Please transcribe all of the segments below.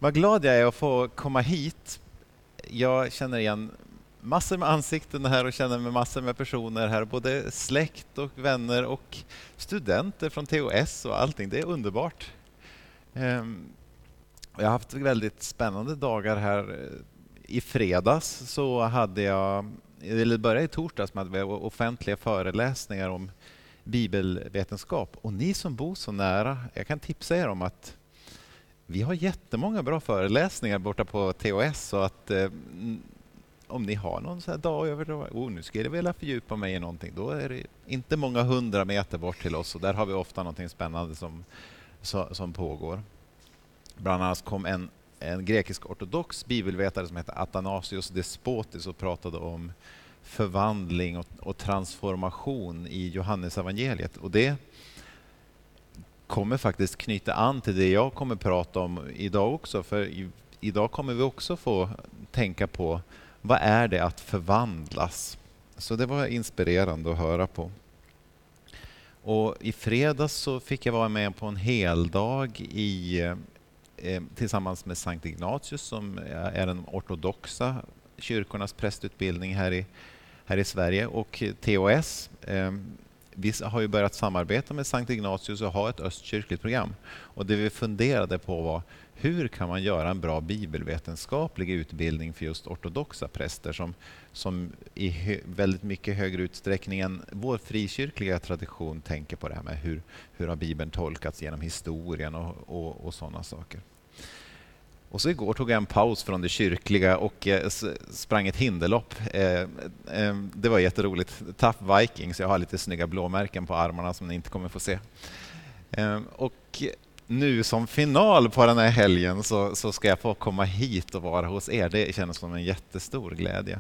Vad glad jag är att få komma hit. Jag känner igen massor med ansikten här och känner med massor med personer här. Både släkt och vänner och studenter från TOS och allting. Det är underbart. Jag har haft väldigt spännande dagar här. I fredags så hade jag, eller började i torsdags med att vi hade offentliga föreläsningar om bibelvetenskap. Och ni som bor så nära, jag kan tipsa er om att vi har jättemånga bra föreläsningar borta på TOS, så att om ni har någon sån här dag över då, nu skulle jag vilja fördjupa mig i någonting, då är det inte många 100 meter bort till oss, och där har vi ofta någonting spännande som pågår. Bland annat kom en grekisk-ortodox bibelvetare som heter Athanasios Despotis och pratade om förvandling och transformation i Johannesevangeliet. Och det kommer faktiskt knyta an till det jag kommer prata om idag också. För idag kommer vi också få tänka på vad är det att förvandlas. Så det var inspirerande att höra på. Och i fredags så fick jag vara med på en heldag tillsammans med Sankt Ignatius som är den ortodoxa kyrkornas prästutbildning här i Sverige, och TOS. Vi har ju börjat samarbeta med Sankt Ignatius och ha ett östkyrkligt program. Och det vi funderade på var hur kan man göra en bra bibelvetenskaplig utbildning för just ortodoxa präster som i väldigt mycket högre utsträckning än vår frikyrkliga tradition tänker på det här med hur har Bibeln tolkats genom historien och sådana saker. Och så igår tog jag en paus från det kyrkliga och sprang ett hinderlopp. Det var jätteroligt. Tough Vikings, jag har lite snygga blåmärken på armarna som ni inte kommer få se. Och nu som final på den här helgen så ska jag få komma hit och vara hos er. Det känns som en jättestor glädje.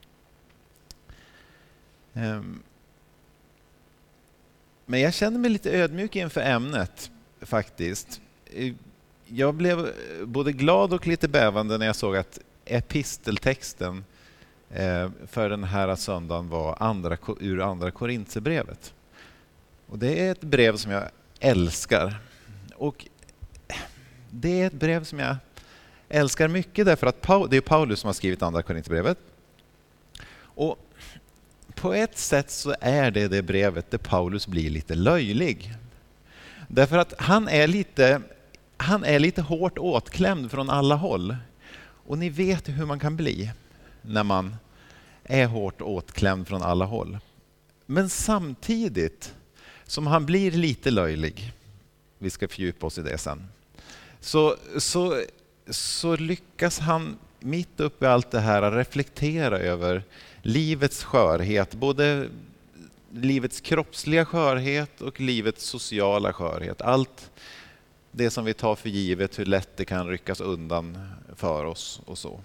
Men jag känner mig lite ödmjuk inför ämnet faktiskt. Jag blev både glad och lite bävande när jag såg att episteltexten för den här söndagen var ur andra Korinthierbrevet. Och det är ett brev som jag älskar. Och det är ett brev som jag älskar mycket därför att det är Paulus som har skrivit andra Korinthierbrevet. Och på ett sätt så är det brevet där Paulus blir lite löjlig. Därför att han är lite hårt åtklämd från alla håll. Och ni vet hur man kan bli när man är hårt åtklämd från alla håll. Men samtidigt som han blir lite löjlig, vi ska fördjupa oss i det sen, så lyckas han mitt uppe i allt det här reflektera över livets skörhet, både livets kroppsliga skörhet och livets sociala skörhet. Allt det som vi tar för givet, hur lätt det kan ryckas undan för oss och så.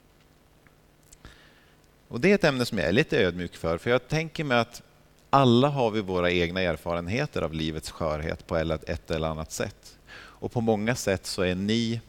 Och det är ett ämne som jag är lite ödmjuk för jag tänker mig att alla har vi våra egna erfarenheter av livets skörhet på ett eller annat sätt. Och på många sätt så är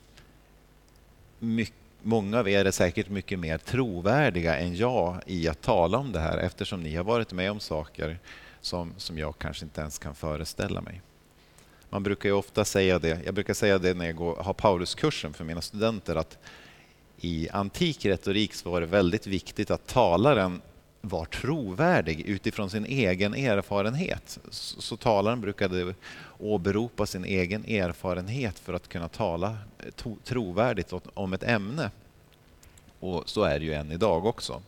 många av er är säkert mycket mer trovärdiga än jag i att tala om det här, eftersom ni har varit med om saker som jag kanske inte ens kan föreställa mig. Man brukar ju ofta säga det, jag brukar säga det när jag har Pauluskursen för mina studenter, att i antik retorik så var det väldigt viktigt att talaren var trovärdig utifrån sin egen erfarenhet. Så talaren brukade åberopa sin egen erfarenhet för att kunna tala trovärdigt om ett ämne. Och så är det ju än idag också.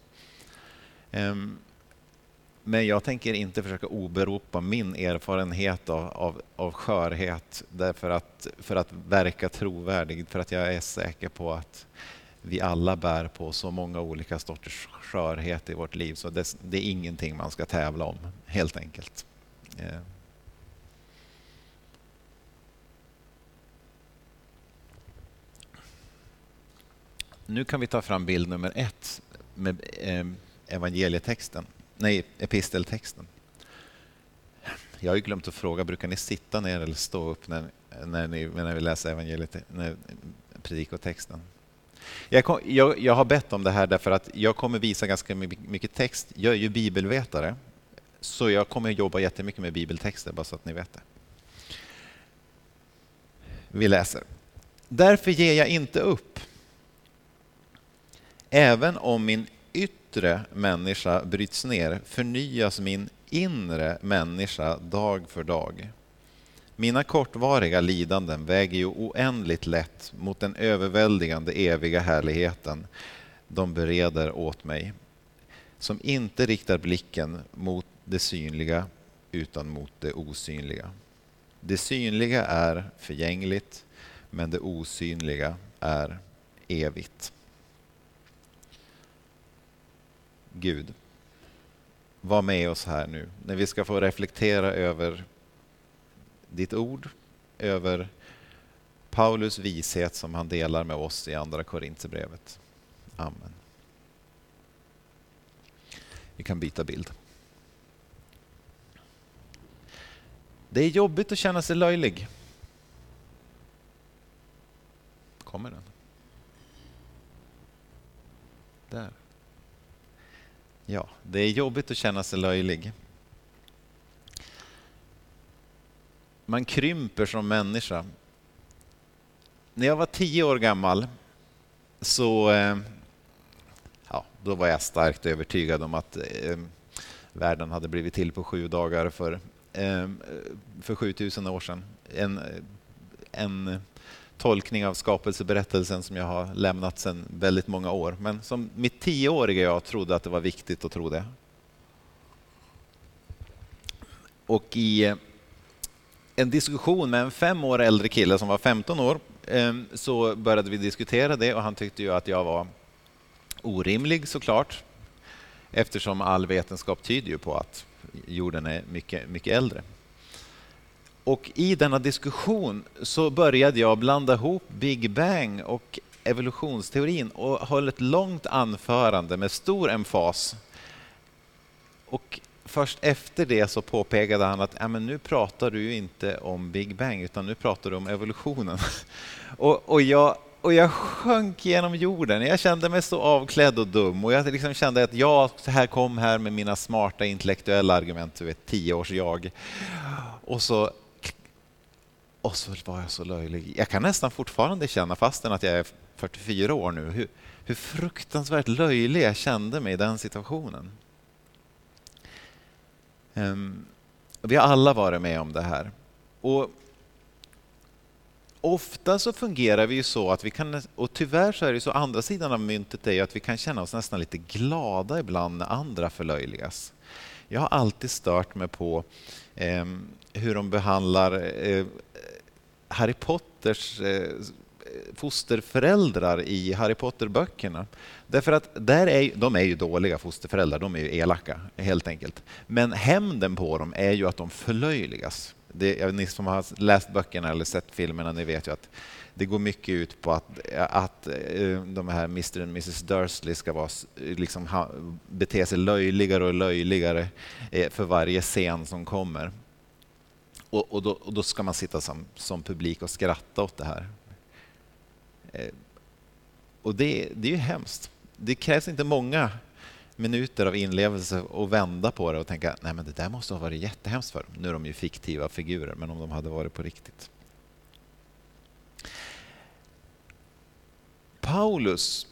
Men jag tänker inte försöka åberopa min erfarenhet av skörhet för att verka trovärdig, för att jag är säker på att vi alla bär på så många olika sorters skörhet i vårt liv, så det är ingenting man ska tävla om, helt enkelt. Nu kan vi ta fram bild nummer 1 med evangelietexten. Nej, episteltexten. Jag har ju glömt att fråga, brukar ni sitta ner eller stå upp när vi läser evangeliet, predikotexten? Jag har bett om det här därför att jag kommer visa ganska mycket text. Jag är ju bibelvetare, så jag kommer jobba jättemycket med bibeltexter, bara så att ni vet det. Vi läser. Därför ger jag inte upp. Även om min yttre människa bryts ner förnyas min inre människa dag för dag. Mina kortvariga lidanden väger ju oändligt lätt mot den överväldigande eviga härligheten de bereder åt mig, som inte riktar blicken mot det synliga utan mot det osynliga. Det synliga är förgängligt, men det osynliga är evigt. Gud, var med oss här nu när vi ska få reflektera över ditt ord, över Paulus vishet som han delar med oss i andra Korinthierbrevet. Amen. Vi kan byta bild. Det är jobbigt att känna sig löjlig. Kommer den? Där. Ja, det är jobbigt att känna sig löjlig. Man krymper som människa. När jag var 10 år gammal så då var jag starkt övertygad om att världen hade blivit till på 7 dagar för 7000 år sedan. En tolkning av skapelseberättelsen som jag har lämnat sedan väldigt många år. Men som mitt 10-åriga jag trodde att det var viktigt att tro det. Och i en diskussion med en 5 år äldre kille som var 15 år så började vi diskutera det, och han tyckte ju att jag var orimlig såklart, eftersom all vetenskap tyder ju på att jorden är mycket, mycket äldre. Och i denna diskussion så började jag blanda ihop Big Bang och evolutionsteorin och höll ett långt anförande med stor emfas. Och först efter det så påpekade han att men nu pratar du ju inte om Big Bang utan nu pratar du om evolutionen. Och jag sjönk genom jorden. Jag kände mig så avklädd och dum. Och jag liksom kände att jag kom här med mina smarta intellektuella argument. Du vet, 10 års jag. Och så var jag så löjlig. Jag kan nästan fortfarande känna, fastän att jag är 44 år nu, hur fruktansvärt löjlig jag kände mig i den situationen. Vi har alla varit med om det här. Och ofta så fungerar vi ju så att vi kan, och tyvärr så är det så, andra sidan av myntet är ju att vi kan känna oss nästan lite glada ibland när andra förlöjligas. Jag har alltid stört mig på hur de behandlar Harry Potters fosterföräldrar i Harry Potter-böckerna. Därför att de är ju dåliga fosterföräldrar, de är ju elaka helt enkelt. Men hämnden på dem är ju att de förlöjligas. Ni som har läst böckerna eller sett filmerna, ni vet ju att det går mycket ut på att de här Mr. och Mrs. Dursley ska vara, liksom, bete sig löjligare och löjligare för varje scen som kommer. Och då ska man sitta som publik och skratta åt det här. Och det är ju hemskt. Det krävs inte många minuter av inlevelse och vända på det och tänka, nej men det där måste ha varit jättehemskt för dem. Nu är de ju fiktiva figurer, men om de hade varit på riktigt. Paulus,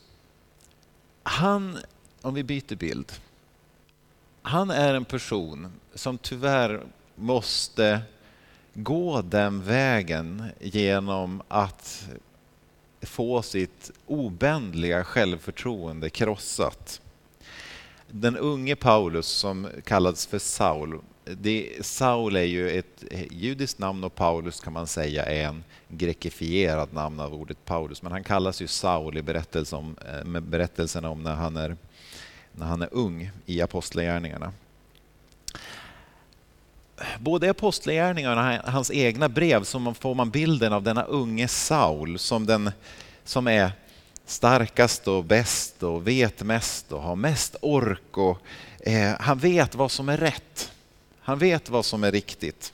om vi byter bild, han är en person som tyvärr måste gå den vägen genom att få sitt obändliga självförtroende krossat. Den unge Paulus som kallades för Saul. Saul är ju ett judiskt namn och Paulus kan man säga är en grekifierad namn av ordet Paulus. Men han kallas ju Saul i berättelserna om när han är ung i apostlagärningarna. Både i apostlagärningarna och hans egna brev så får man bilden av denna unge Saul som är starkast och bäst och vet mest och har mest ork. Och, han vet vad som är rätt. Han vet vad som är riktigt.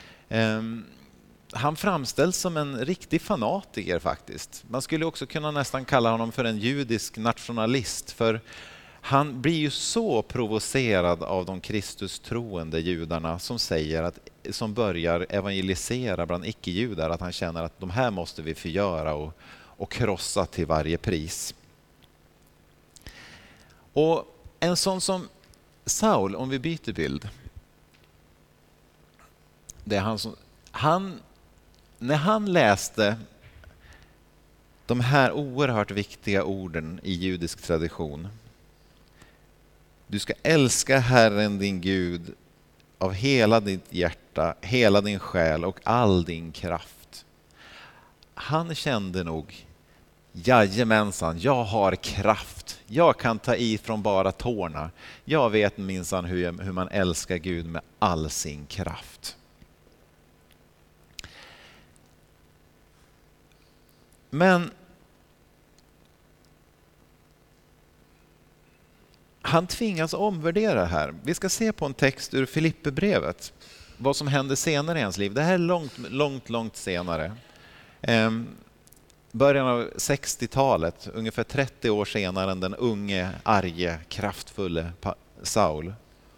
Han framställs som en riktig fanatiker faktiskt. Man skulle också kunna nästan kalla honom för en judisk nationalist. För Han blir ju så provocerad av de Kristustroende judarna som börjar evangelisera bland icke-judar, att han känner att de här måste vi förgöra och krossa till varje pris. Och en sån som Saul, om vi byter bild, det är när han läste de här oerhört viktiga orden i judisk tradition: du ska älska Herren din Gud av hela ditt hjärta, hela din själ och all din kraft. Han kände nog, jajamensan, jag har kraft. Jag kan ta i från bara tårna. Jag vet minsann hur man älskar Gud med all sin kraft. Men han tvingas omvärdera här. Vi ska se på en text ur Filipperbrevet. Vad som hände senare i hans liv. Det här är långt senare. Början av 60-talet. Ungefär 30 år senare än den unge, arge, kraftfulle Saul.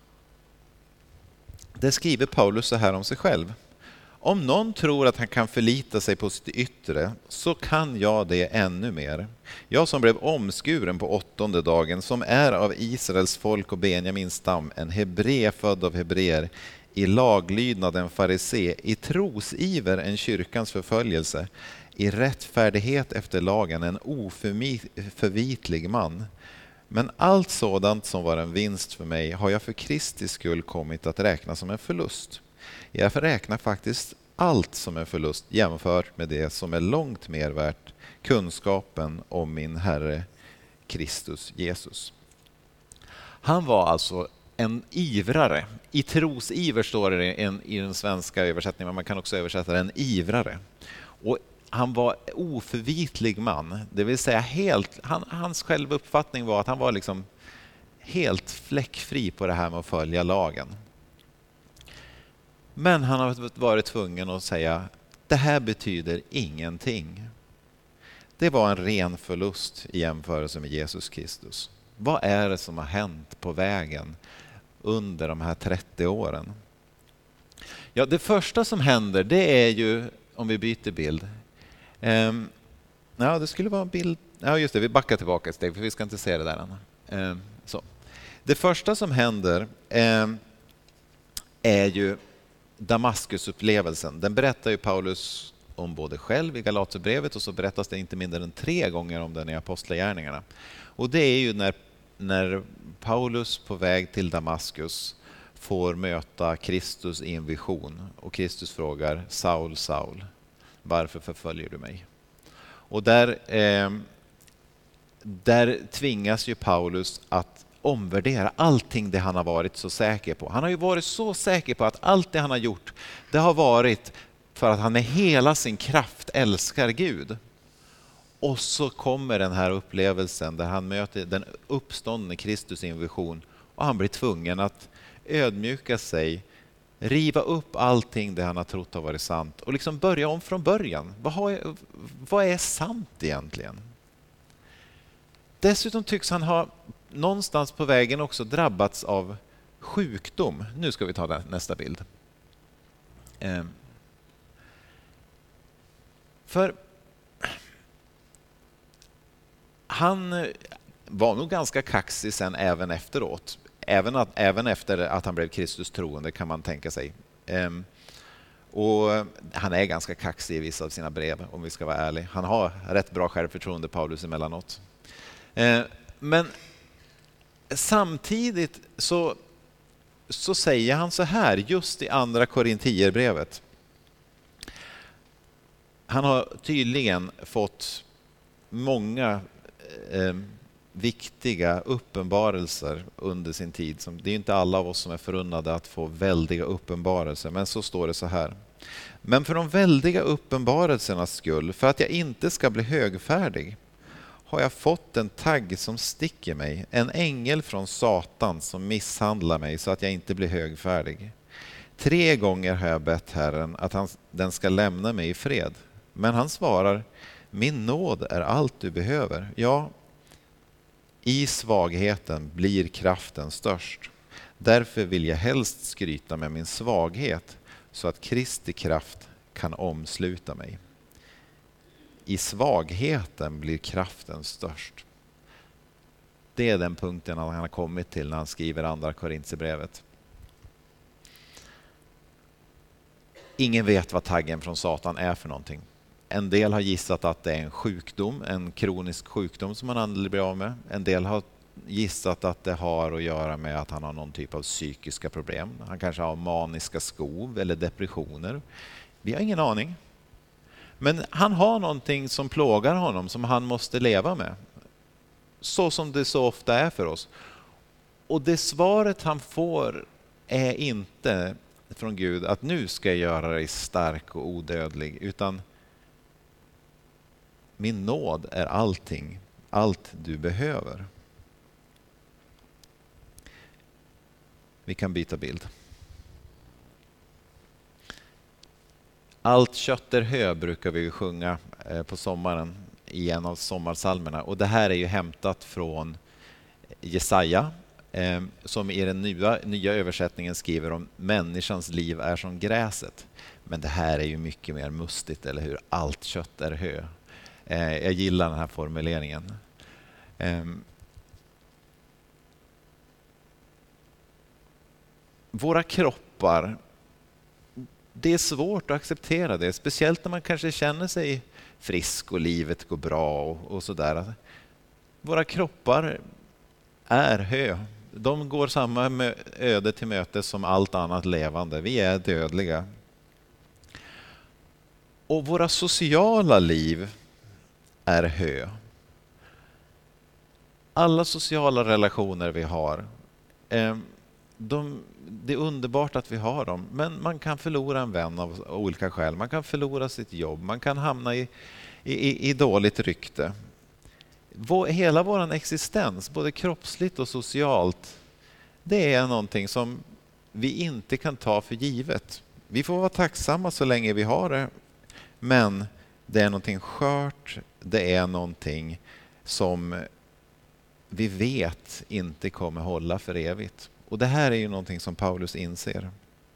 Det skriver Paulus så här om sig själv. Om någon tror att han kan förlita sig på sitt yttre, så kan jag det ännu mer. Jag som blev omskuren på 8:e dagen, som är av Israels folk och Benjamins stam, en hebré född av hebreer, i laglydnad en farisé, i trosiver en kyrkans förföljelse, i rättfärdighet efter lagen en oförvitlig man. Men allt sådant som var en vinst för mig har jag för Kristi skull kommit att räkna som en förlust. Jag räknar faktiskt allt som en förlust jämfört med det som är långt mer värt, kunskapen om min Herre Kristus Jesus. Han var alltså en ivrare. I trosiver står det i den svenska översättningen, men man kan också översätta det en ivrare. Och han var oförvitlig man, det vill säga hans självuppfattning var att han var liksom helt fläckfri på det här med att följa lagen. Men han har varit tvungen att säga, det här betyder ingenting. Det var en ren förlust i jämförelse med Jesus Kristus. Vad är det som har hänt på vägen under de här 30 åren? Ja, det första som händer, det är ju, om vi byter bild. Det skulle vara en bild. Ja, just det, vi backar tillbaka ett steg, för vi ska inte se det där än. Så. Det första som händer är ju Damaskusupplevelsen. Den berättar ju Paulus om både själv i Galaterbrevet, och så berättas det inte mindre än 3 gånger om den i Apostlagärningarna. Och det är ju när Paulus på väg till Damaskus får möta Kristus i en vision. Och Kristus frågar, Saul, Saul, varför förföljer du mig? Och där tvingas ju Paulus att omvärdera allting det han har varit så säker på. Han har ju varit så säker på att allt det han har gjort, det har varit för att han med hela sin kraft älskar Gud. Och så kommer den här upplevelsen där han möter den uppståndne Kristus i en vision, och han blir tvungen att ödmjuka sig, riva upp allting det han har trott har varit sant och liksom börja om från början. Vad är sant egentligen? Dessutom tycks han ha någonstans på vägen också drabbats av sjukdom. Nu ska vi ta nästa bild. För han var nog ganska kaxig sen även efteråt. Även efter att han blev Kristus troende, kan man tänka sig. Och han är ganska kaxig i vissa av sina brev, om vi ska vara ärliga. Han har rätt bra självförtroende, Paulus, emellanåt. Men samtidigt så säger han så här just i andra Korintierbrevet. Han har tydligen fått många viktiga uppenbarelser under sin tid. Det är inte alla av oss som är förunnade att få väldiga uppenbarelser, men så står det så här. Men för de väldiga uppenbarelsernas skull, för att jag inte ska bli högfärdig, har jag fått en tagg som sticker mig, en ängel från Satan som misshandlar mig så att jag inte blir högfärdig. 3 gånger har jag bett Herren att den ska lämna mig i fred. Men han svarar, min nåd är allt du behöver. Ja, I svagheten blir kraften störst. Därför vill jag helst skryta med min svaghet så att Kristi kraft kan omsluta mig. I svagheten blir kraften störst. Det är den punkten han har kommit till när han skriver andra Korinthierbrevet. Ingen vet vad taggen från Satan är för någonting. En del har gissat att det är en sjukdom, en kronisk sjukdom som han aldrig blir av med. En del har gissat att det har att göra med att han har någon typ av psykiska problem. Han kanske har maniska skov eller depressioner. Vi har ingen aning. Men han har någonting som plågar honom som han måste leva med. Så som det så ofta är för oss. Och det svaret han får är inte från Gud att nu ska jag göra dig stark och odödlig, utan min nåd är allting, allt du behöver. Vi kan byta bild. Allt kött är hö brukar vi sjunga på sommaren i en av sommarsalmerna. Och det här är ju hämtat från Jesaja som i den nya översättningen skriver om människans liv är som gräset. Men det här är ju mycket mer mustigt, eller hur? Allt kött är hö. Jag gillar den här formuleringen. Våra kroppar, det är svårt att acceptera det. Speciellt när man kanske känner sig frisk och livet går bra och sådär. Våra kroppar är hö. De går samma öde till möte som allt annat levande. Vi är dödliga. Och våra sociala liv är hö. Alla sociala relationer vi har, det är underbart att vi har dem, men man kan förlora en vän av olika skäl. Man kan förlora sitt jobb, man kan hamna i dåligt rykte. Hela vår existens, både kroppsligt och socialt, det är någonting som vi inte kan ta för givet. Vi får vara tacksamma så länge vi har det, men det är någonting skört, det är någonting som vi vet inte kommer hålla för evigt. Och det här är ju någonting som Paulus inser.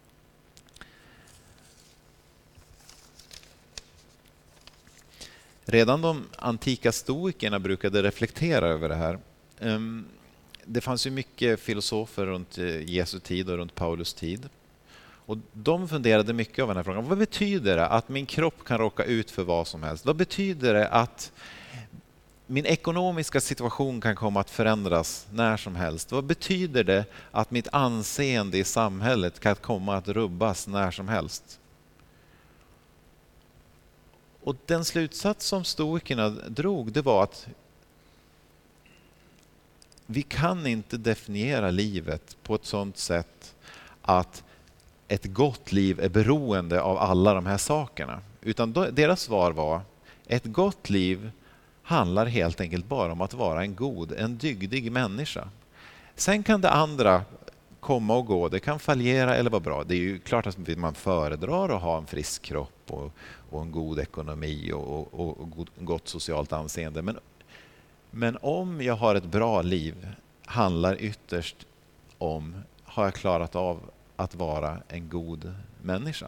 Redan de antika stoikerna brukade reflektera över det här. Det fanns ju mycket filosofer runt Jesu tid och runt Paulus tid. Och de funderade mycket över den här frågan. Vad betyder det att min kropp kan råka ut för vad som helst? Vad betyder det att min ekonomiska situation kan komma att förändras när som helst? Vad betyder det att mitt anseende i samhället kan komma att rubbas när som helst? Och den slutsats som stoikerna drog, det var att vi kan inte definiera livet på ett sådant sätt att ett gott liv är beroende av alla de här sakerna. Utan deras svar var, ett gott liv handlar helt enkelt bara om att vara en dygdig människa. Sen kan det andra komma och gå, det kan fallera eller vara bra. Det är ju klart att man föredrar att ha en frisk kropp och en god ekonomi och gott socialt anseende. Men om jag har ett bra liv handlar ytterst om, har jag klarat av att vara en god människa?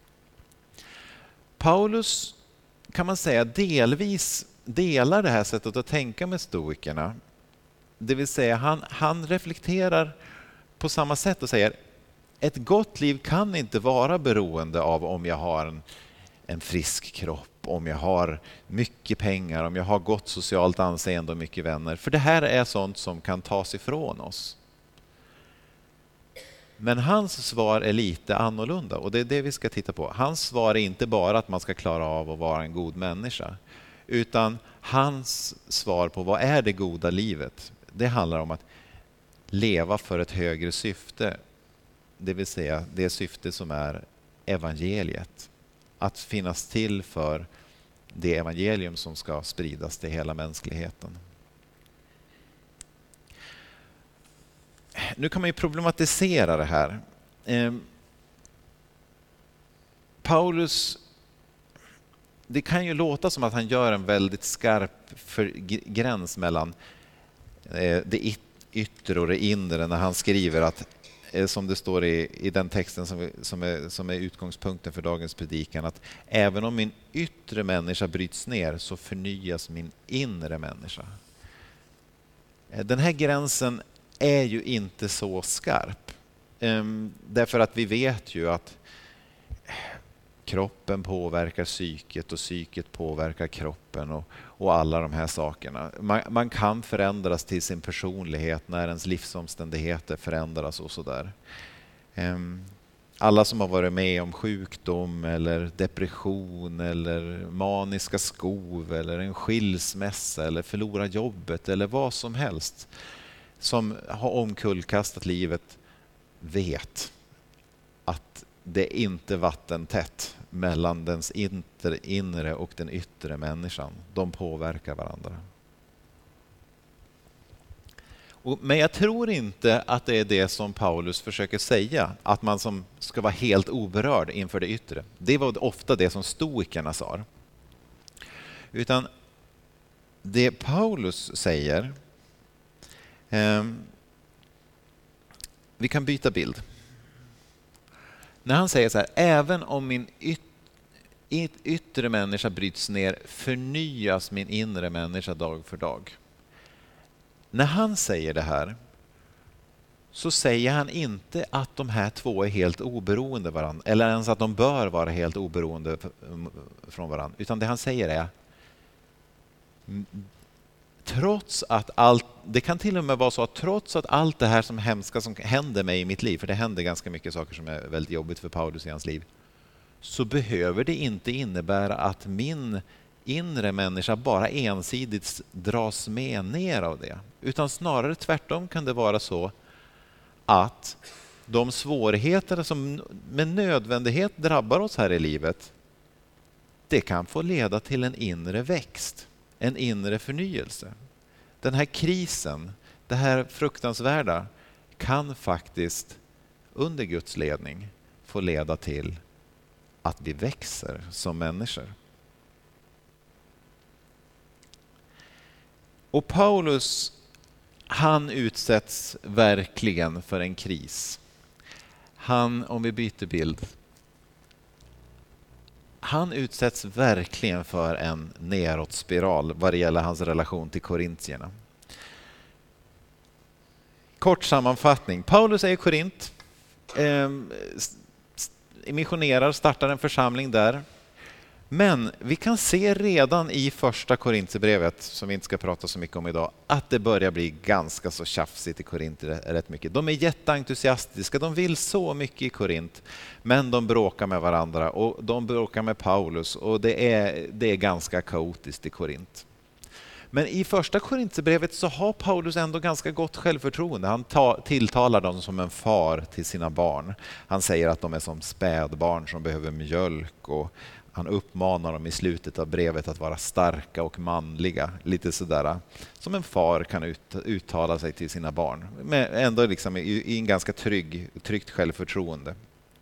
Paulus, kan man säga, delvis delar det här sättet att tänka med stoikerna. Det vill säga han reflekterar på samma sätt och säger, ett gott liv kan inte vara beroende av om jag har en frisk kropp, om jag har mycket pengar, om jag har gott socialt anseende och mycket vänner. För det här är sånt som kan tas ifrån oss. Men hans svar är lite annorlunda och det är det vi ska titta på. Hans svar är inte bara att man ska klara av att vara en god människa, utan hans svar på vad är det goda livet? Det handlar om att leva för ett högre syfte, det vill säga det syfte som är evangeliet. Att finnas till för det evangelium som ska spridas till hela mänskligheten. Nu kan man ju problematisera det här. Paulus, det kan ju låta som att han gör en väldigt skarp gräns mellan det yttre och det inre när han skriver att, som det står i den texten som är utgångspunkten för dagens predikan, att även om min yttre människa bryts ner så förnyas min inre människa. Den här gränsen är ju inte så skarp. Därför att vi vet ju att kroppen påverkar psyket och psyket påverkar kroppen och alla de här sakerna. Man kan förändras till sin personlighet när ens livsomständigheter förändras och sådär. Alla som har varit med om sjukdom eller depression eller maniska skov eller en skilsmässa eller förlora jobbet eller vad som helst som har omkullkastat livet vet att det är inte vattentätt mellan den inre och den yttre människan. De påverkar varandra. Men jag tror inte att det är det som Paulus försöker säga, att man som ska vara helt oberörd inför det yttre. Det var ofta det som stoikerna sa. Utan det Paulus säger, vi kan byta bild. När han säger så här, även om min yttre människa bryts ner förnyas min inre människa dag för dag. När han säger det här så säger han inte att de här två är helt oberoende varandra eller ens att de bör vara helt oberoende från varandra, utan det han säger är trots att allt, det kan till och med vara så att trots att allt det här som hemska som händer mig i mitt liv, för det händer ganska mycket saker som är väldigt jobbigt för Paulus i hans liv, så behöver det inte innebära att min inre människa bara ensidigt dras med ner av det. Utan snarare tvärtom kan det vara så att de svårigheter som med nödvändighet drabbar oss här i livet, det kan få leda till en inre växt, en inre förnyelse. Den här krisen, det här fruktansvärda kan faktiskt under Guds ledning få leda till att vi växer som människor. Och Paulus, han utsätts verkligen för en kris. Om vi byter bild. Han utsätts verkligen för en nedåtspiral vad det gäller hans relation till korintierna. Kort sammanfattning. Paulus är i Korint. Missionerar, startar en församling där. Men vi kan se redan i första Korintierbrevet, som vi inte ska prata så mycket om idag, att det börjar bli ganska så tjafsigt i Korint rätt mycket. De är jätteentusiastiska, de vill så mycket i Korint, men de bråkar med varandra och de bråkar med Paulus och det är ganska kaotiskt i Korint. Men i första Korintierbrevet så har Paulus ändå ganska gott självförtroende. Han tilltalar dem som en far till sina barn. Han säger att de är som spädbarn som behöver mjölk och han uppmanar dem i slutet av brevet att vara starka och manliga. Lite sådär som en far kan uttala sig till sina barn. Men ändå liksom i en ganska tryggt självförtroende.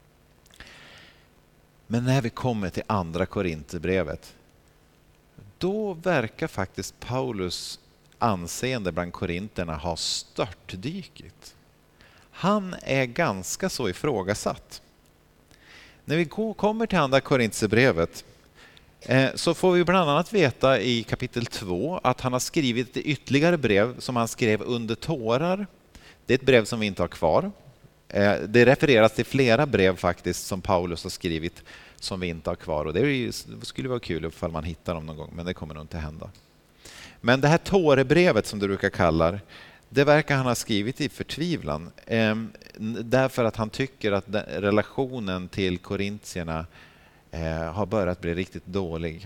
Men när vi kommer till andra Korintierbrevet, då verkar faktiskt Paulus anseende bland korinterna ha störtdykit. Han är ganska så ifrågasatt. När vi kommer till andra Korintierbrevet så får vi bland annat veta i kapitel 2 att han har skrivit ett ytterligare brev som han skrev under tårar. Det är ett brev som vi inte har kvar. Det refereras till flera brev faktiskt som Paulus har skrivit som vi inte har kvar. Och det skulle vara kul ifall man hittar dem någon gång, men det kommer nog inte hända. Men det här tårebrevet som du brukar kalla det verkar han ha skrivit i förtvivlan. Därför att han tycker att relationen till korintierna har börjat bli riktigt dålig.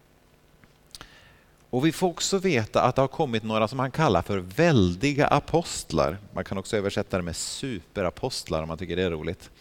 Och vi får också veta att det har kommit några som han kallar för väldiga apostlar. Man kan också översätta det med superapostlar om man tycker det är roligt.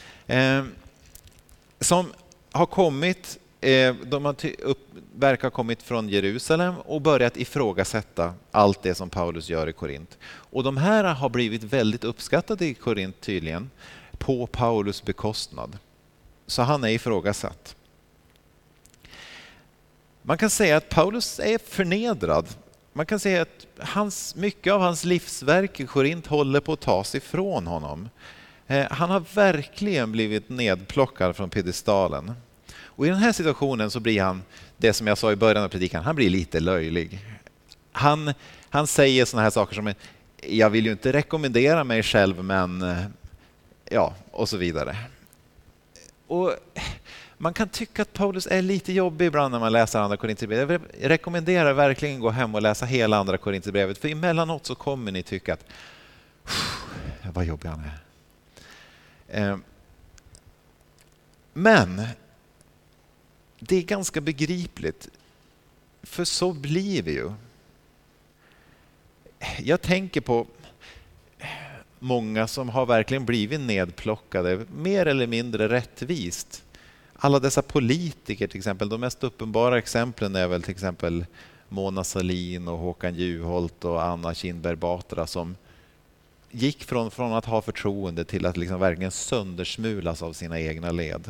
Som har kommit, de verkar ha kommit från Jerusalem och börjat ifrågasätta allt det som Paulus gör i Korint. Och de här har blivit väldigt uppskattade i Korint tydligen på Paulus bekostnad. Så han är ifrågasatt. Man kan säga att Paulus är förnedrad man kan säga att mycket av hans livsverk i Korint håller på att tas ifrån honom. Han har verkligen blivit nedplockad från piedestalen. Och i den här situationen så blir han, det som jag sa i början av predikan, han blir lite löjlig. Han säger såna här saker som, jag vill ju inte rekommendera mig själv, men ja, och så vidare. Och man kan tycka att Paulus är lite jobbig ibland när man läser andra Korinthierbrevet. Jag rekommenderar verkligen att gå hem och läsa hela andra Korinthierbrevet, för emellanåt så kommer ni tycka att vad jobbig han är. Men det är ganska begripligt, för så blir vi ju. Jag tänker på många som har verkligen blivit nedplockade, mer eller mindre rättvist. Alla dessa politiker till exempel, de mest uppenbara exemplen är väl till exempel Mona Sahlin och Håkan Juholt och Anna Kinberg Batra, som gick från att ha förtroende till att liksom verkligen söndersmulas av sina egna led.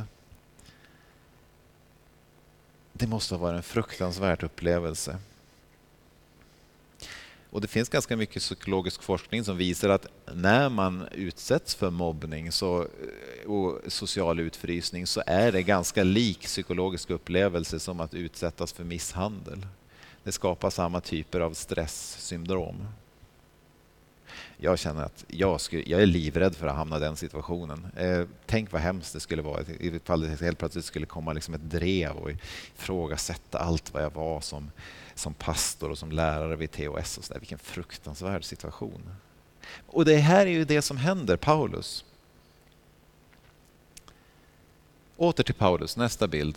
Det måste vara en fruktansvärd upplevelse. Och det finns ganska mycket psykologisk forskning som visar att när man utsätts för mobbning och social utfrysning, så är det ganska lik psykologisk upplevelse som att utsättas för misshandel. Det skapar samma typer av stresssyndrom. Jag känner att jag är livrädd för att hamna i den situationen. Tänk vad hemskt det skulle vara ifall det helt plötsligt skulle komma liksom ett drev och ifrågasätta allt vad jag var som pastor och som lärare vid TOS. Och så där. Vilken fruktansvärd situation. Och det här är ju det som händer Paulus. Åter till Paulus, nästa bild.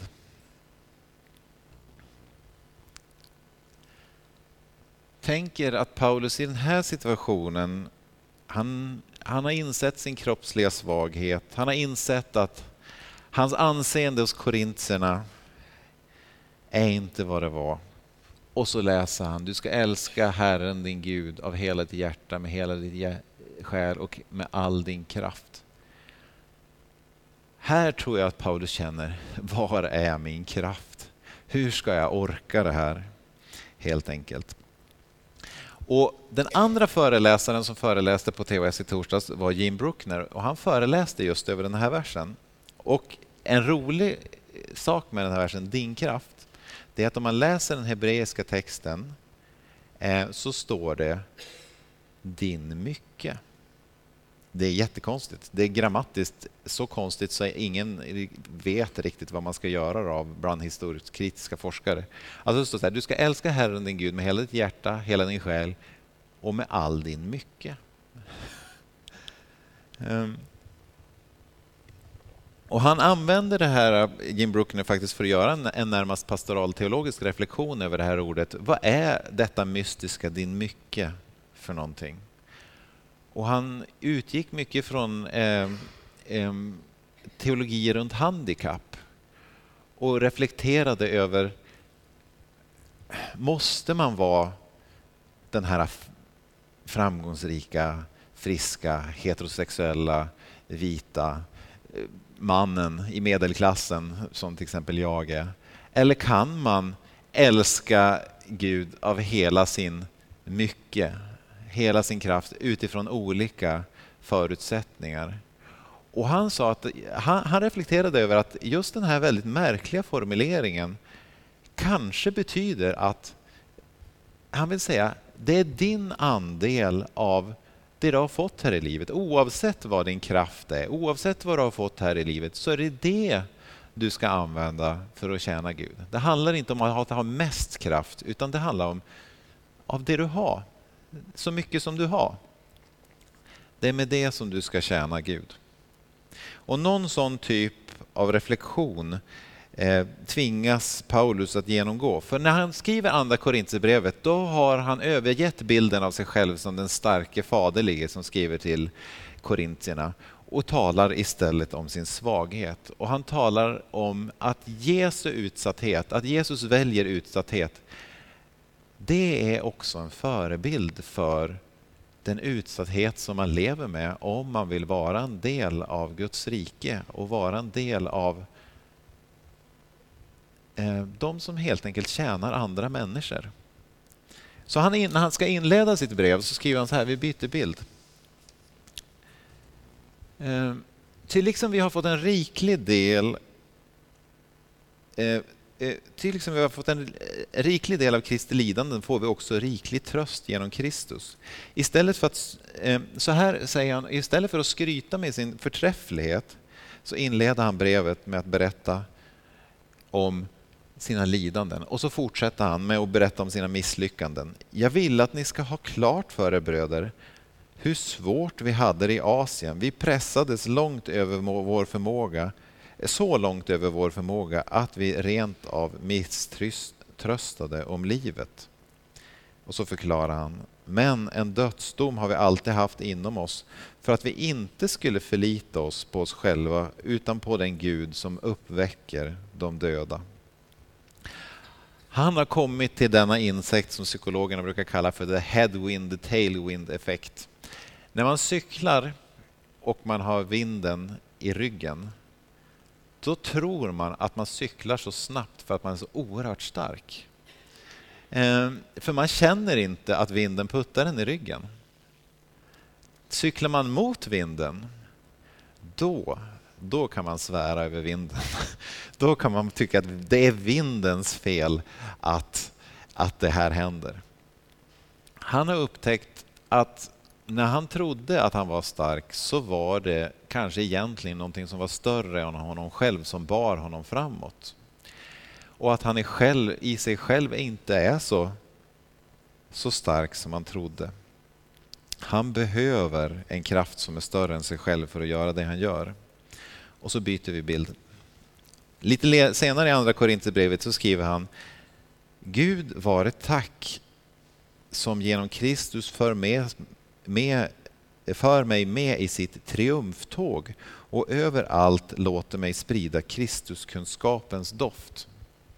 Tänker att Paulus i den här situationen, han har insett sin kroppsliga svaghet. Han har insett att hans anseende hos korintierna är inte vad det var. Och så läser han, du ska älska Herren din Gud av hela ditt hjärta, med hela ditt själ och med all din kraft. Här tror jag att Paulus känner, var är min kraft? Hur ska jag orka det här? Helt enkelt. Och den andra föreläsaren som föreläste på TOS i torsdags var Jim Bruckner, och han föreläste just över den här versen. Och en rolig sak med den här versen, din kraft, det är att om man läser den hebreiska texten så står det din mycket. Det är jättekonstigt. Det är grammatiskt så konstigt så ingen vet riktigt vad man ska göra av bland historiskt kritiska forskare. Alltså det står så här, du ska älska Herren din Gud med hela ditt hjärta, hela din själ och med all din mycket. Och han använder det här, Jim Bruckner, faktiskt för att göra en närmast pastoral teologisk reflektion över det här ordet. Vad är detta mystiska, din mycket, för någonting? Och han utgick mycket från teologi runt handikapp och reflekterade över, måste man vara den här framgångsrika, friska, heterosexuella, vita mannen i medelklassen som till exempel jag är? Eller kan man älska Gud av hela sin mycket, hela sin kraft utifrån olika förutsättningar? Och han sa att han reflekterade över att just den här väldigt märkliga formuleringen kanske betyder att han vill säga, det är din andel av det du har fått här i livet. Oavsett vad din kraft är, oavsett vad du har fått här i livet, så är det du ska använda för att tjäna Gud. Det handlar inte om att ha mest kraft, utan det handlar om av det du har. Så mycket som du har. Det är med det som du ska tjäna Gud. Och någon sån typ av reflektion tvingas Paulus att genomgå. För när han skriver andra Korinthierbrevet, då har han övergett bilden av sig själv som den starke faderlige som skriver till korintierna och talar istället om sin svaghet. Och han talar om att Jesu utsatthet, att Jesus väljer utsatthet, det är också en förebild för den utsatthet som man lever med om man vill vara en del av Guds rike och vara en del av de som helt enkelt tjänar andra människor. Så när han ska inleda sitt brev så skriver han så här, vi byter bild. Till liksom vi har fått en riklig del av Kristi lidanden får vi också riklig tröst genom Kristus. Istället för att, så här säger han, istället för att skryta med sin förträfflighet så inleder han brevet med att berätta om sina lidanden. Och så fortsätter han med att berätta om sina misslyckanden. Jag vill att ni ska ha klart för er, bröder, hur svårt vi hade det i Asien. Vi pressades långt över vår förmåga, så långt över vår förmåga att vi rent av misströstade om livet. Och så förklarar han, men en dödsdom har vi alltid haft inom oss för att vi inte skulle förlita oss på oss själva utan på den Gud som uppväcker de döda. Han har kommit till denna insikt som psykologerna brukar kalla för the headwind, the tailwind effekt. När man cyklar och man har vinden i ryggen, då tror man att man cyklar så snabbt för att man är så oerhört stark. För man känner inte att vinden puttar en i ryggen. Cyklar man mot vinden, då kan man svära över vinden. Då kan man tycka att det är vindens fel att det här händer. Han har upptäckt att när han trodde att han var stark så var det kanske egentligen någonting som var större än honom själv som bar honom framåt. Och att han i sig själv inte är så stark som han trodde. Han behöver en kraft som är större än sig själv för att göra det han gör. Och så byter vi bild. Lite senare i andra Korinthierbrevet så skriver han: Gud var ett tack som genom Kristus för mig med i sitt triumftåg och överallt låter mig sprida Kristuskunskapens doft.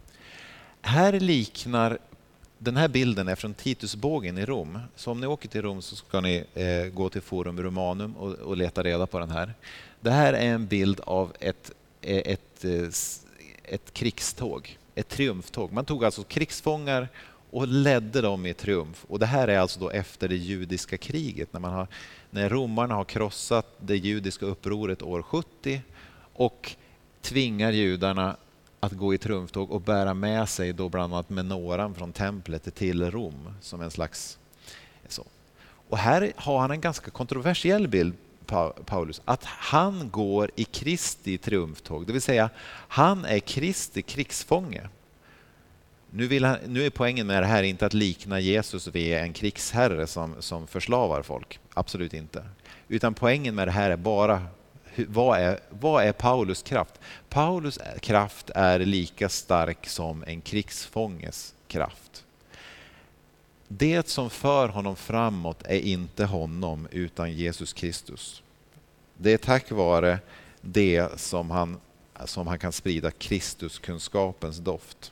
Den här bilden är från Titusbågen i Rom. Så om ni åker till Rom så ska ni gå till Forum Romanum och leta reda på den här. Det här är en bild av ett krigståg, ett triumftåg. Man tog alltså krigsfångar och ledde dem i triumf. Och det här är alltså då efter det judiska kriget, när romarna har krossat det judiska upproret år 70 och tvingar judarna att gå i triumftåg och bära med sig då bland annat menoran från templet till Rom som en slags så. Och här har han en ganska kontroversiell bild, Paulus, att han går i Kristi triumftåg, det vill säga han är Kristi krigsfånge. Nu är poängen med det här inte att likna Jesus vid en krigsherre som förslavar folk, absolut inte. Utan poängen med det här är bara vad är Paulus kraft? Paulus kraft är lika stark som en krigsfånges kraft. Det som för honom framåt är inte honom utan Jesus Kristus. Det är tack vare det som han kan sprida Kristuskunskapens doft.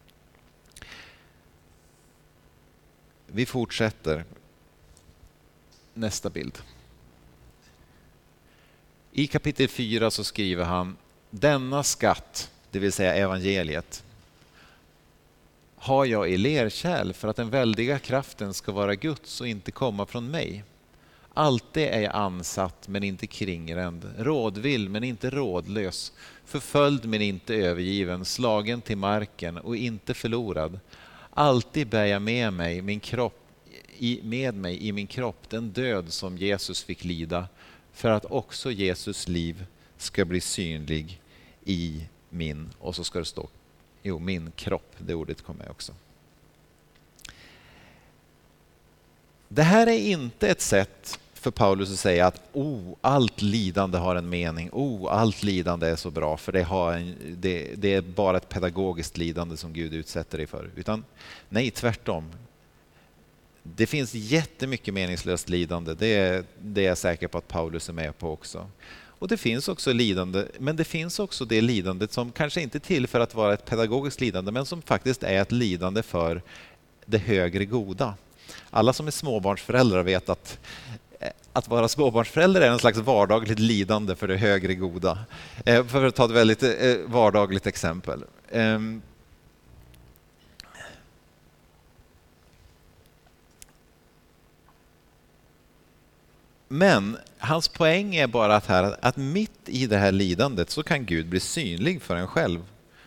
Vi fortsätter. Nästa bild. I kapitel 4 så skriver han: denna skatt, det vill säga evangeliet, har jag i lerkärl för att den väldiga kraften ska vara Guds och inte komma från mig. Alltid är jag ansatt men inte kringränd, rådvill men inte rådlös, förföljd men inte övergiven, slagen till marken och inte förlorad. Alltid bär jag med mig i min kropp den död som Jesus fick lida, för att också Jesus liv ska bli synlig i min, och så ska det stå, min kropp, det ordet kommer också. Det här är inte ett sätt för Paulus att säga att allt lidande har en mening, allt lidande är så bra för det är bara ett pedagogiskt lidande som Gud utsätter dig för. Utan nej, tvärtom. Det finns jättemycket meningslöst lidande, det är jag säker på att Paulus är med på också. Och det finns också lidande, men det finns också det lidandet som kanske inte är till för att vara ett pedagogiskt lidande, men som faktiskt är ett lidande för det högre goda. Alla som är småbarnsföräldrar vet att vara småbarnsförälder är en slags vardagligt lidande för det högre goda. För att ta ett väldigt vardagligt exempel. Men hans poäng är bara att mitt i det här lidandet så kan Gud bli synlig för en själv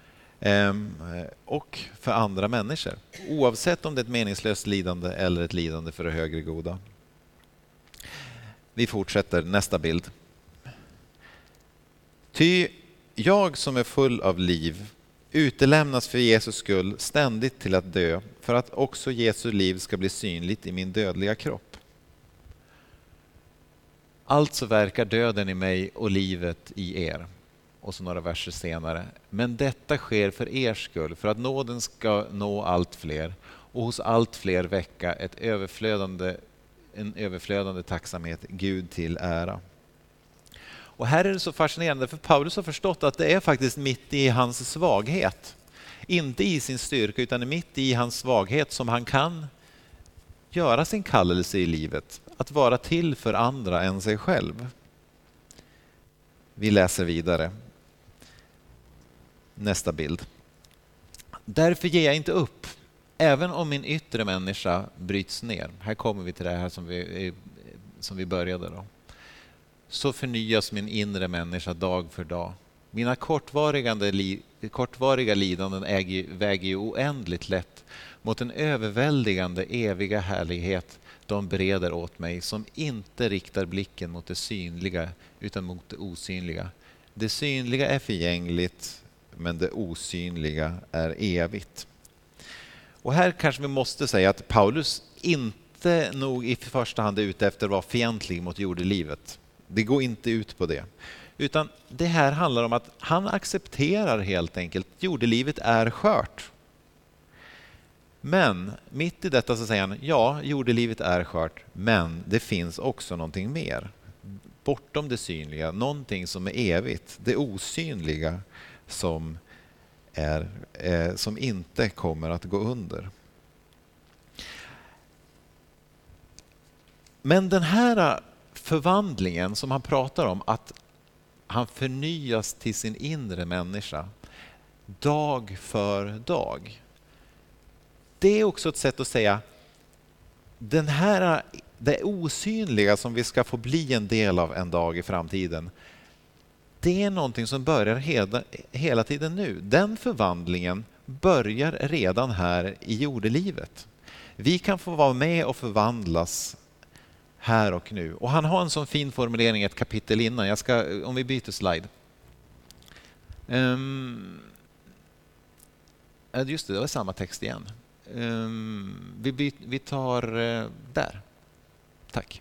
och för andra människor. Oavsett om det är ett meningslöst lidande eller ett lidande för det högre goda. Vi fortsätter, nästa bild. Ty jag som är full av liv utelämnas för Jesus skull ständigt till att dö, för att också Jesu liv ska bli synligt i min dödliga kropp. Alltså verkar döden i mig och livet i er. Och så några verser senare. Men detta sker för er skull, för att nåden ska nå allt fler och hos allt fler väcka en överflödande tacksamhet Gud till ära. Och här är det så fascinerande, för Paulus har förstått att det är faktiskt mitt i hans svaghet. Inte i sin styrka, utan mitt i hans svaghet som han kan göra sin kallelse i livet. Att vara till för andra än sig själv. Vi läser vidare. Nästa bild. Därför ger jag inte upp, även om min yttre människa bryts ner. Här kommer vi till det här som vi började då. Så förnyas min inre människa dag för dag. Mina kortvariga lidanden väger ju oändligt lätt mot en överväldigande eviga härlighet de bereder åt mig, som inte riktar blicken mot det synliga utan mot det osynliga. Det synliga är förgängligt, men det osynliga är evigt. Och här kanske vi måste säga att Paulus inte nog i första hand är ute efter att vara fientlig mot jordelivet. Det går inte ut på det. Utan det här handlar om att han accepterar helt enkelt att jordelivet är skört. Men mitt i detta så säger han, ja, jordelivet är skört, men det finns också någonting mer. Bortom det synliga, någonting som är evigt, det osynliga som inte kommer att gå under. Men den här förvandlingen som han pratar om, att han förnyas till sin inre människa dag för dag. Det är också ett sätt att säga det osynliga som vi ska få bli en del av en dag i framtiden. Det är någonting som börjar hela tiden nu. Den förvandlingen börjar redan här i jordelivet. Vi kan få vara med och förvandlas här och nu. Och han har en sån fin formulering ett kapitel innan. Om vi byter slide. Just det var samma text igen. Vi tar där. Tack.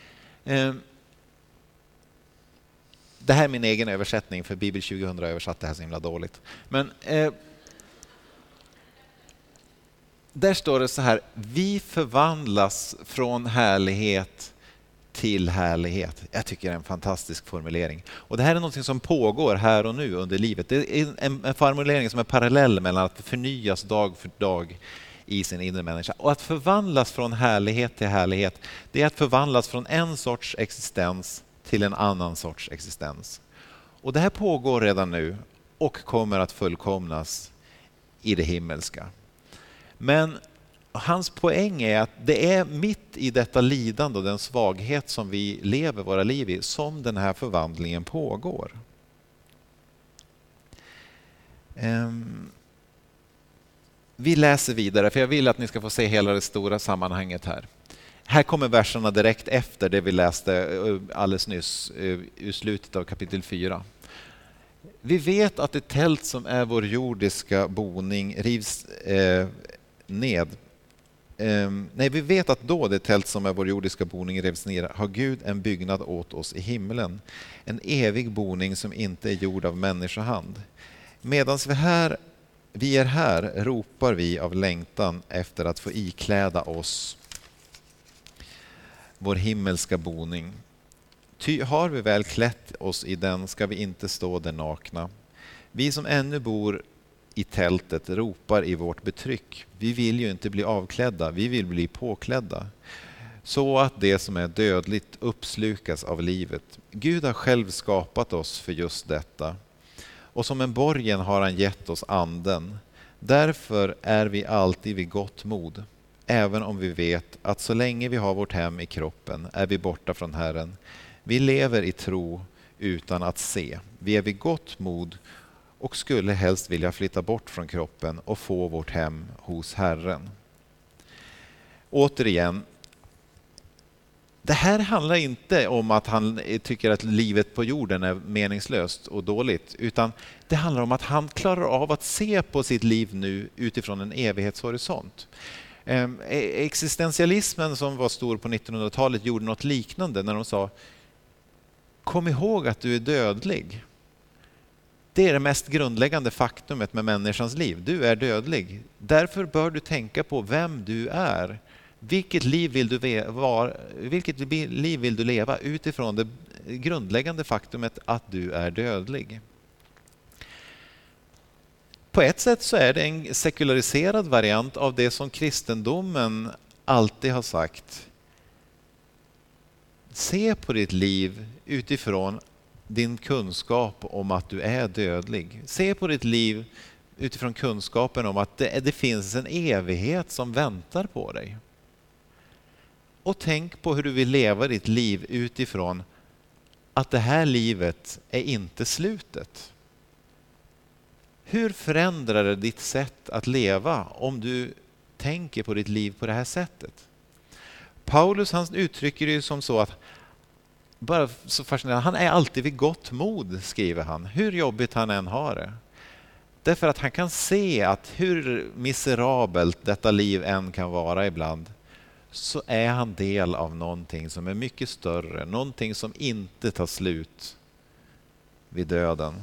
Det här är min egen översättning, för Bibel 2000 har översatt det här så himla dåligt. Men där står det så här: vi förvandlas från härlighet till härlighet. Jag tycker det är en fantastisk formulering. Och det här är något som pågår här och nu under livet. Det är en formulering som är parallell mellan att förnyas dag för dag i sin inre människa. Och att förvandlas från härlighet till härlighet, det är att förvandlas från en sorts existens till en annan sorts existens. Och det här pågår redan nu och kommer att fullkomnas i det himmelska. Men hans poäng är att det är mitt i detta lidande och den svaghet som vi lever våra liv i som den här förvandlingen pågår. Vi läser vidare, för jag vill att ni ska få se hela det stora sammanhanget här. Här kommer verserna direkt efter det vi läste alldeles nyss i slutet av kapitel 4. Vi vet att det tält som är vår jordiska boning rivs ned. Vi vet att då det tält som är vår jordiska boning revs ner har Gud en byggnad åt oss i himlen. En evig boning som inte är gjord av människohand. Medan vi är här ropar vi av längtan efter att få ikläda oss vår himmelska boning. Ty har vi väl klätt oss i den ska vi inte stå där nakna. Vi som ännu bor i tältet ropar i vårt betryck. Vi vill ju inte bli avklädda, vi vill bli påklädda. Så att det som är dödligt uppslukas av livet. Gud har själv skapat oss för just detta. Och som en borgen har han gett oss anden. Därför är vi alltid vid gott mod. även om vi vet att så länge vi har vårt hem i kroppen är vi borta från Herren. Vi lever i tro utan att se. Vi är vid gott mod och skulle helst vilja flytta bort från kroppen och få vårt hem hos Herren. Återigen, det här handlar inte om att han tycker att livet på jorden är meningslöst och dåligt, utan det handlar om att han klarar av att se på sitt liv nu utifrån en evighetshorisont. Existentialismen som var stor på 1900-talet gjorde något liknande när de sa: kom ihåg att du är dödlig. Det är det mest grundläggande faktumet med människans liv. Du är dödlig. Därför bör du tänka på vem du är. Vilket liv vill du leva utifrån det grundläggande faktumet att du är dödlig? På ett sätt så är det en sekulariserad variant av det som kristendomen alltid har sagt. Se på ditt liv utifrån din kunskap om att du är dödlig. Se på ditt liv utifrån kunskapen om att det finns en evighet som väntar på dig. Och tänk på hur du vill leva ditt liv utifrån att det här livet är inte slutet. Hur förändrar det ditt sätt att leva om du tänker på ditt liv på det här sättet? Paulus, han uttrycker det ju som så att, bara så fascinerande, han är alltid vid gott mod, skriver han, hur jobbigt han än har det. Därför att han kan se att hur miserabelt detta liv än kan vara ibland, så är han del av någonting som är mycket större, någonting som inte tar slut vid döden.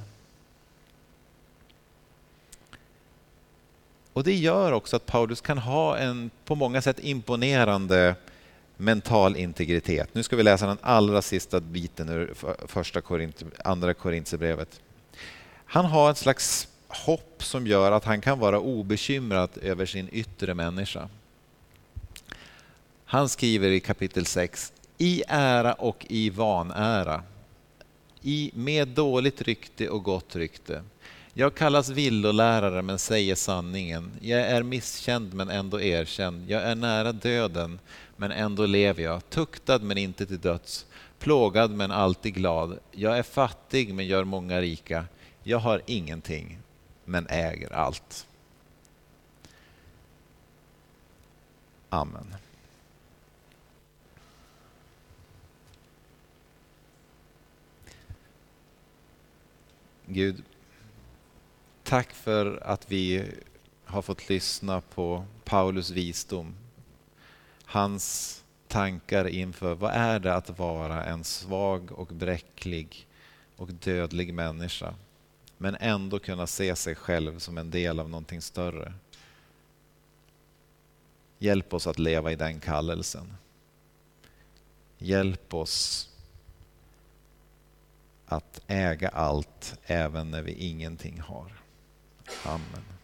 Och det gör också att Paulus kan ha en på många sätt imponerande mental integritet. Nu ska vi läsa den allra sista biten ur andra Korintierbrevet. Han har ett slags hopp som gör att han kan vara obekymrad över sin yttre människa. Han skriver i kapitel 6: i ära och i vanära, med dåligt rykte och gott rykte. Jag kallas villolärare men säger sanningen. Jag är misskänd men ändå erkänd. Jag är nära döden men ändå lever jag. Tuktad men inte till döds. Plågad men alltid glad. Jag är fattig men gör många rika. Jag har ingenting men äger allt. Amen. Gud, tack för att vi har fått lyssna på Paulus visdom. Hans tankar inför vad är det att vara en svag och bräcklig och dödlig människa, men ändå kunna se sig själv som en del av någonting större. Hjälp oss att leva i den kallelsen. Hjälp oss att äga allt även när vi ingenting har. Amen.